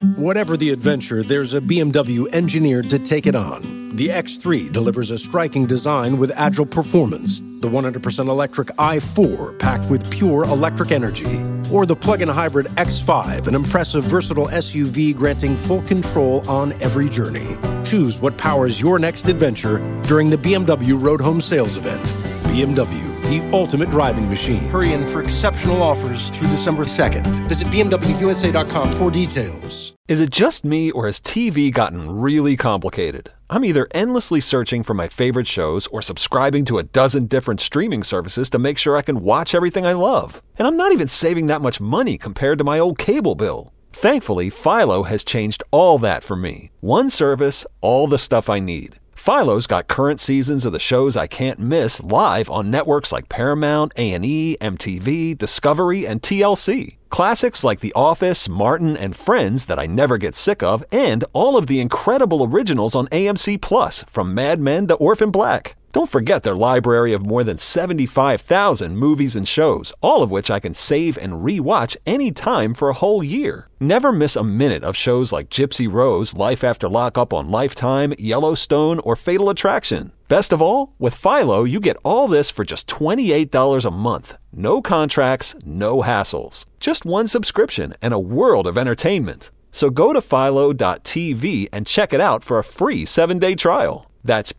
Whatever the adventure, there's a BMW engineered to take it on. The X3 delivers a striking design with agile performance. The 100% electric i4 packed with pure electric energy. Or the plug-in hybrid X5, an impressive versatile SUV granting full control on every journey. Choose what powers your next adventure during the BMW Road Home Sales Event. BMW, the ultimate driving machine. Hurry in for exceptional offers through December 2nd. Visit BMWUSA.com for details. Is it just me, or has TV gotten really complicated? I'm either endlessly searching for my favorite shows or subscribing to a dozen different streaming services to make sure I can watch everything I love. And I'm not even saving that much money compared to my old cable bill. Thankfully, Philo has changed all that for me. One service, all the stuff I need. Philo's got current seasons of the shows I can't miss live on networks like Paramount, A&E, MTV, Discovery, and TLC. Classics like The Office, Martin, and Friends that I never get sick of, and all of the incredible originals on AMC+, from Mad Men to Orphan Black. Don't forget their library of more than 75,000 movies and shows, all of which I can save and re-watch anytime for a whole year. Never miss a minute of shows like Gypsy Rose, Life After Lockup on Lifetime, Yellowstone, or Fatal Attraction. Best of all, with Philo, you get all this for just $28 a month. No contracts, no hassles. Just one subscription and a world of entertainment. So go to philo.tv and check it out for a free 7-day trial. That's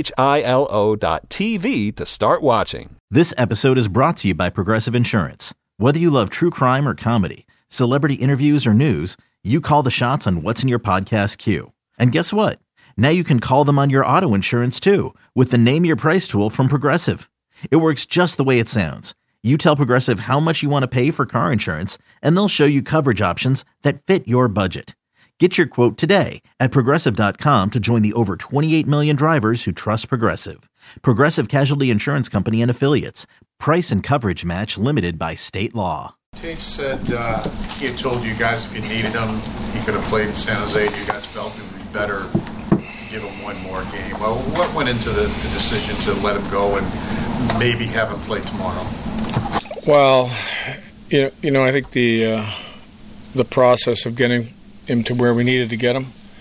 philo.tv to start watching. This episode is brought to you by Progressive Insurance. Whether you love true crime or comedy, celebrity interviews or news, you call the shots on what's in your podcast queue. And guess what? Now you can call them on your auto insurance too with the Name Your Price tool from Progressive. It works just the way it sounds. You tell Progressive how much you want to pay for car insurance, and they'll show you coverage options that fit your budget. Get your quote today at Progressive.com to join the over 28 million drivers who trust Progressive. Progressive Casualty Insurance Company and Affiliates. Price and coverage match limited by state law. Tage said he had told you guys if you needed him, he could have played in San Jose. You guys felt it would be better give him one more game. Well, what went into the decision to let him go and maybe have him play tomorrow? Well, I think the process of getting him to where we needed to get him,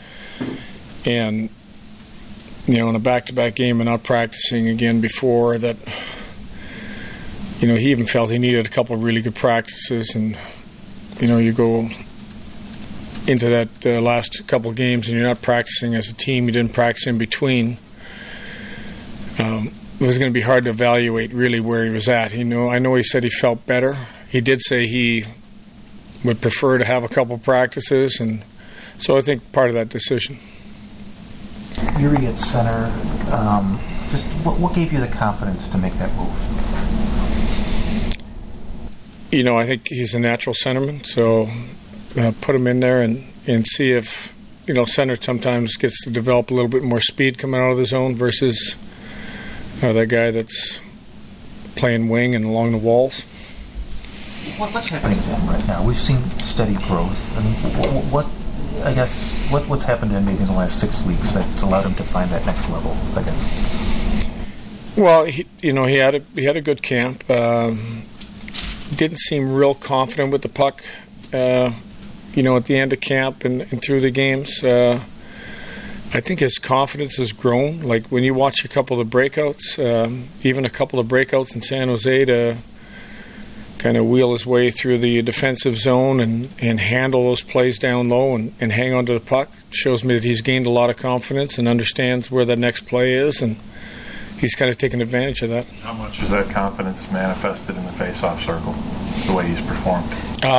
and in a back-to-back game and not practicing again before that, he even felt he needed a couple of really good practices, and you go into that last couple of games and you're not practicing as a team, you didn't practice in between. It was going to be hard to evaluate really where he was at. I know he said he felt better. He did say he would prefer to have a couple practices, and so I think part of that decision. Yuri at center, just what gave you the confidence to make that move? I think he's a natural centerman, so put him in there and see if, center sometimes gets to develop a little bit more speed coming out of the zone versus that guy that's playing wing and along the walls. What's happening to him right now? We've seen steady growth. I mean, what's happened to him maybe in the last 6 weeks that's allowed him to find that next level, I guess? Well, he had a good camp. Didn't seem real confident with the puck, at the end of camp and through the games. I think his confidence has grown. Like when you watch a couple of the breakouts, even a couple of breakouts in San Jose to kind of wheel his way through the defensive zone and handle those plays down low and hang on to the puck, shows me that he's gained a lot of confidence and understands where the next play is, and he's kind of taken advantage of that. How much is that confidence manifested in the face-off circle, the way he's performed?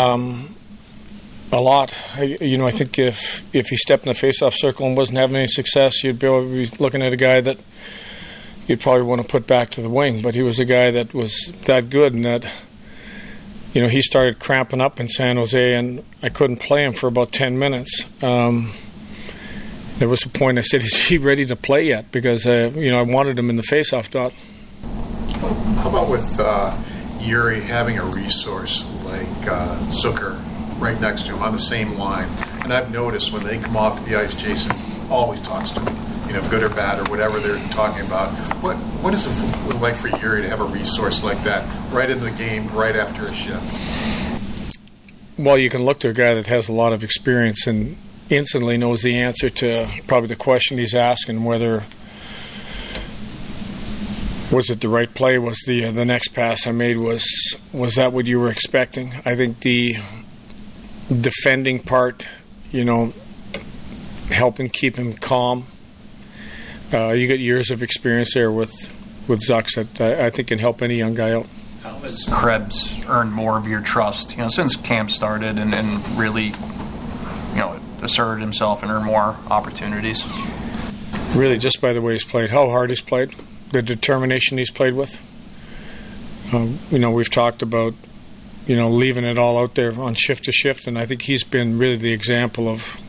A lot. I think if he stepped in the face-off circle and wasn't having any success, you'd be looking at a guy that you'd probably want to put back to the wing. But he was a guy that was that good, and that he started cramping up in San Jose, and I couldn't play him for about 10 minutes. There was a point I said, "Is he ready to play yet?" Because I wanted him in the face-off dot. How about with Yuri having a resource like Zucker right next to him on the same line? And I've noticed when they come off the ice, Jason always talks to him, good or bad or whatever they're talking about. What is it like for Yuri to have a resource like that right in the game, right after a shift? Well, you can look to a guy that has a lot of experience and instantly knows the answer to probably the question he's asking, whether was it the right play, was the next pass I made, was that what you were expecting? I think the defending part, helping keep him calm. You get years of experience there with Zucks that I think can help any young guy out. How has Krebs earned more of your trust, since camp started and really, asserted himself and earned more opportunities? Really just by the way he's played, how hard he's played, the determination he's played with. We've talked about, leaving it all out there on shift to shift, and I think he's been really the example of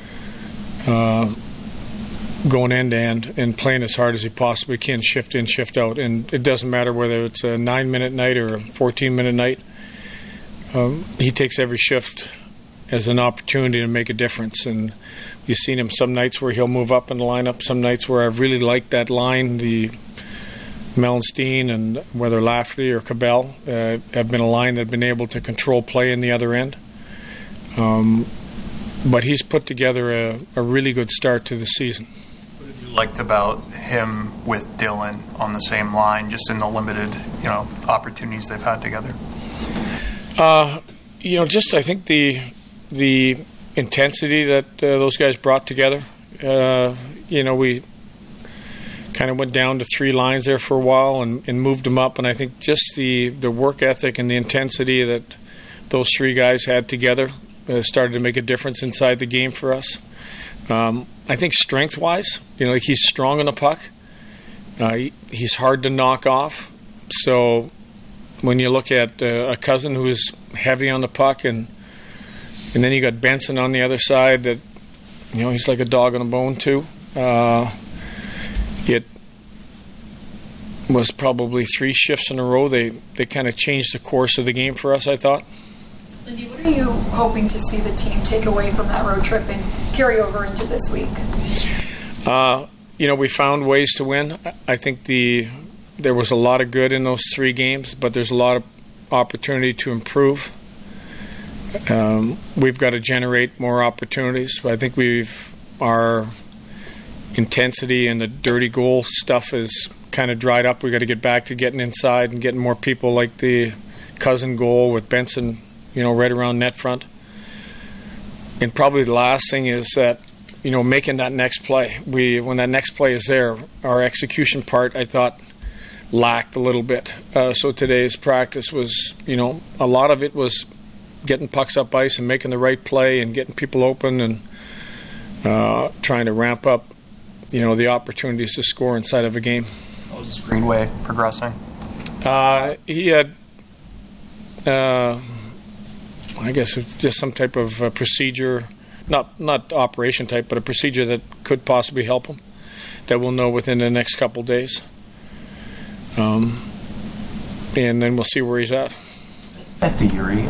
going end to end and playing as hard as he possibly can, shift in, shift out. And it doesn't matter whether it's a 9-minute night or a 14-minute night. He takes every shift as an opportunity to make a difference. And you've seen him some nights where he'll move up in the lineup, some nights where I've really liked that line, the Melanstein and whether Lafferty or Cabell have been a line that have been able to control play in the other end. But he's put together a really good start to the season. What have you liked about him with Dylan on the same line, just in the limited, opportunities they've had together? Just I think the intensity that those guys brought together. We kind of went down to 3 lines there for a while and moved them up, and I think just the work ethic and the intensity that those 3 guys had together started to make a difference inside the game for us. I think strength-wise, he's strong on the puck. He's hard to knock off. So when you look at a Cousin who's heavy on the puck, and then you got Benson on the other side that, he's like a dog on a bone too. It was probably 3 shifts in a row. They kind of changed the course of the game for us, I thought. Lindy, what are you hoping to see the team take away from that road trip and carry over into this week? We found ways to win. I think there was a lot of good in those 3 games, but there's a lot of opportunity to improve. We've got to generate more opportunities. I think our intensity and the dirty goal stuff is kind of dried up. We've got to get back to getting inside and getting more people like the Cousin goal with Benson, right around net front. And probably the last thing is that, making that next play. When that next play is there, our execution part, I thought, lacked a little bit. So today's practice was, a lot of it was getting pucks up ice and making the right play and getting people open and trying to ramp up, the opportunities to score inside of a game. How was Greenway progressing? He had, I guess, it's just some type of procedure, not operation type, but a procedure that could possibly help him, that we'll know within the next couple days. And then we'll see where he's at. Back to Yuri.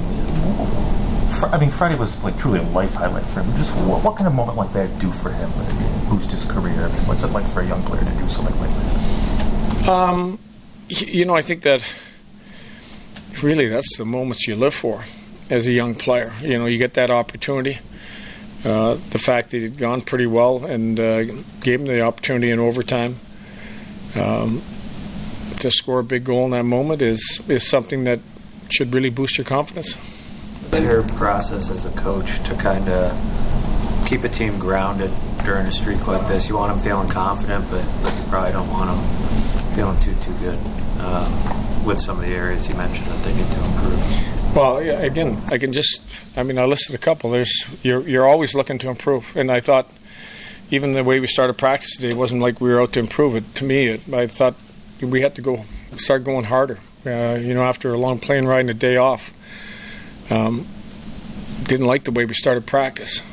Friday was like truly a life highlight for him. Just what can a moment like that do for him? Boost his career. What's it like for a young player to do something like that? I think that really that's the moments you live for as a young player. You get that opportunity. The fact that he'd gone pretty well and gave him the opportunity in overtime to score a big goal in that moment is something that should really boost your confidence. What's your process as a coach to kind of keep a team grounded during a streak like this? You want them feeling confident, but you probably don't want them feeling too good with some of the areas you mentioned that they need to improve. Well, again, I listed a couple. You're always looking to improve, and I thought even the way we started practice today, it wasn't like we were out to improve it. To me, I thought we had to start going harder. After a long plane ride and a day off, didn't like the way we started practice.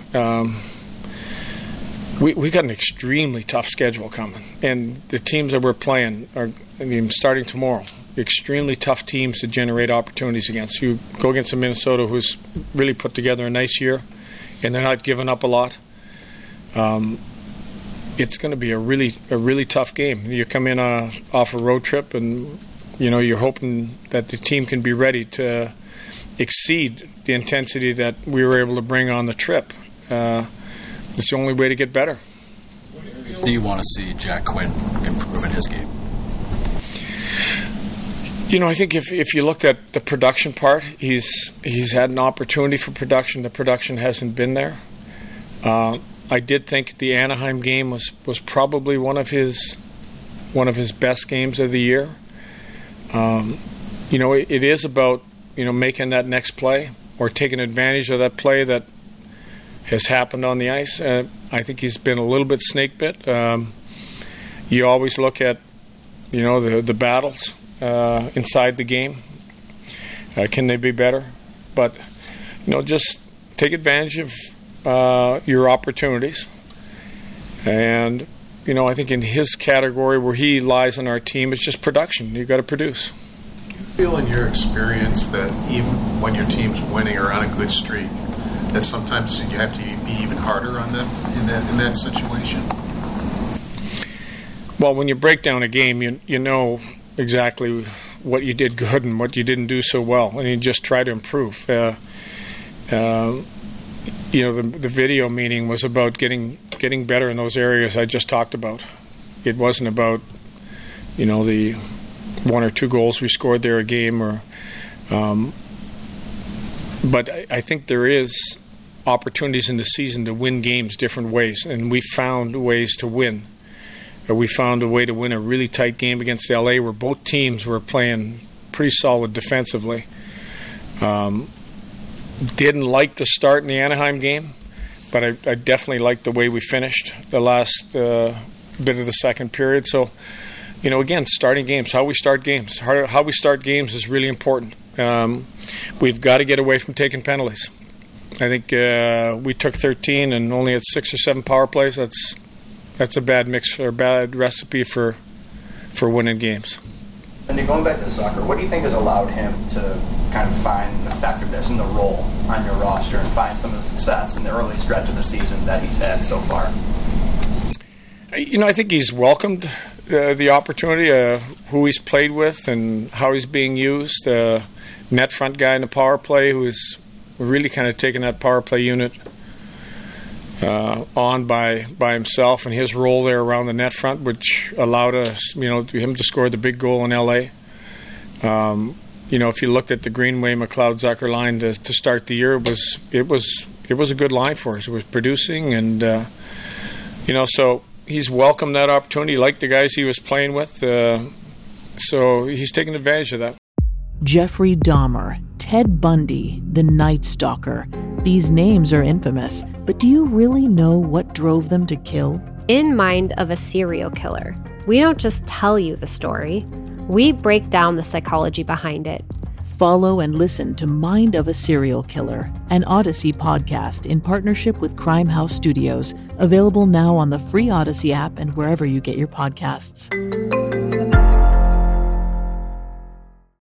We got an extremely tough schedule coming, and the teams that we're playing are, starting tomorrow, extremely tough teams to generate opportunities against. You go against a Minnesota who's really put together a nice year, and they're not giving up a lot. It's going to be a really tough game. You come in off a road trip, and you're hoping that the team can be ready to exceed the intensity that we were able to bring on the trip. It's the only way to get better. Do you want to see Jack Quinn improve in his game? I think if you looked at the production part, he's had an opportunity for production. The production hasn't been there. I did think the Anaheim game was probably one of his best games of the year. It is about making that next play or taking advantage of that play that has happened on the ice. I think he's been a little bit snake bit. You always look at the battles inside the game. Can they be better? But just take advantage of your opportunities. And I think in his category where he lies on our team, it's just production. You've got to produce. Do you feel in your experience that even when your team's winning or on a good streak, that sometimes you have to be even harder on them in that situation? Well, when you break down a game, you know exactly what you did good and what you didn't do so well, and you just try to improve. The video meeting was about getting better in those areas I just talked about. It wasn't about the 1 or 2 goals we scored there a game, but I think there is opportunities in the season to win games different ways, and we found ways to win. We found a way to win a really tight game against LA where both teams were playing pretty solid defensively. Didn't like the start in the Anaheim game, but I definitely liked the way we finished the last bit of the second period. So, again, starting games, how we start games. How we start games is really important. We've got to get away from taking penalties. I think we took 13 and only had 6 or 7 power plays. That's a bad mix or bad recipe for winning games. And going back to soccer, what do you think has allowed him to kind of find effectiveness in the role on your roster and find some of the success in the early stretch of the season that he's had so far? I think he's welcomed the opportunity, who he's played with and how he's being used. Net front guy in the power play who is really kind of taking that power play unit on by himself and his role there around the net front, which allowed us, him to score the big goal in LA. If you looked at the Greenway McLeod-Zucker line to start the year, it was a good line for us. It was producing, and so he's welcomed that opportunity. He liked the guys he was playing with, so he's taking advantage of that. Jeffrey Dahmer, Ted Bundy, the Night Stalker. These names are infamous, but do you really know what drove them to kill? In Mind of a Serial Killer, we don't just tell you the story, we break down the psychology behind it. Follow and listen to Mind of a Serial Killer, an Odyssey podcast in partnership with Crime House Studios, available now on the free Odyssey app and wherever you get your podcasts.